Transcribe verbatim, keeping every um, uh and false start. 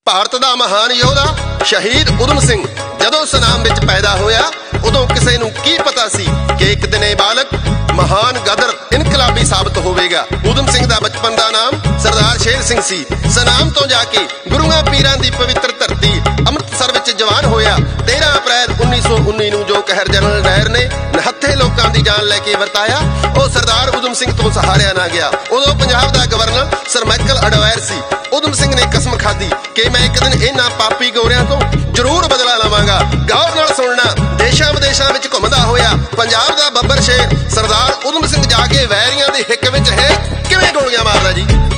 ਭਾਰਤ ਦਾ ਮਹਾਨ ਯੋਧਾ ਸ਼ਹੀਦ ਊਧਮ ਸਿੰਘ ਜਦੋਂ ਸਨਾਮ ਵਿੱਚ ਪੈਦਾ ਹੋਇਆ, ਉਦੋਂ ਕਿਸੇ ਨੂੰ ਕੀ ਪਤਾ ਸੀ ਕਿ ਇੱਕ ਦਿਨ ਇਹ ਬਾਲਕ ਮਹਾਨ ਗਦਰ ਇਨਕਲਾਬੀ ਸਾਬਤ ਹੋਵੇਗਾ। ਊਧਮ ਸਿੰਘ ਦਾ ਬਚਪਨ ਦਾ ਨਾਮ ਸਰਦਾਰ ਸ਼ੇਰ ਸਿੰਘ ਸੀ। ਸਨਾਮ ਤੋਂ ਜਾ ਕੇ ਗੁਰੂਆਂ ਪੀਰਾਂ ਦੀ ਪਵਿੱਤਰ ਧਰਤੀ ਅੰਮ੍ਰਿਤਸਰ ਵਿੱਚ ਜਵਾਨ ਹੋਇਆ। ਤੇਰਾਂ ਅਪ੍ਰੈਲ ਉੱਨੀ ਸੌ ਉੱਨੀ ਨੂੰ ਜੋ ਕਹਿਰ ਜਨਰਲ ਡਾਇਰ ਨੇ ਨਿਹੱਥੇ ਲੋਕਾਂ ਦੀ ਜਾਨ ਲੈ ਕੇ ਵਰਤਾਇਆ, ਉਹ ਸਰਦਾਰ ਊਧਮ ਸਿੰਘ ਤੋਂ ਸਹਾਰਿਆ ਨਾ ਗਿਆ। ਉਦੋਂ ਪੰਜਾਬ ਦਾ ਗਵਰਨਰ ਸਰ ਮਾਈਕਲ ਅਡਵਾਇਰ ਸੀ। ਊਧਮ ਸਿੰਘ ਨੇ ਕਸਮ ਖਾਧੀ ਕਿ ਮੈਂ ਇੱਕ ਦਿਨ ਇਹਨਾਂ ਪਾਪੀ ਗੋਰਿਆਂ ਤੋਂ ਜ਼ਰੂਰ ਬਦਲਾ ਲਵਾਂਗਾ। ਗੌਰ ਨਾਲ ਸੁਣਨਾ, ਦੇਸ਼ਾਂ ਵਿਦੇਸ਼ਾਂ ਵਿੱਚ ਘੁੰਮਦਾ ਹੋਇਆ ਪੰਜਾਬ ਦਾ ਬੱਬਰ ਸ਼ੇਰ ਸਰਦਾਰ ਊਧਮ ਸਿੰਘ ਜਾ ਕੇ ਵੈਰੀਆਂ ਦੀ ਹਿੱਕ ਵਿੱਚ ਹੈ ਕਿਵੇਂ ਗੋਲੀਆਂ ਮਾਰਦਾ ਜੀ।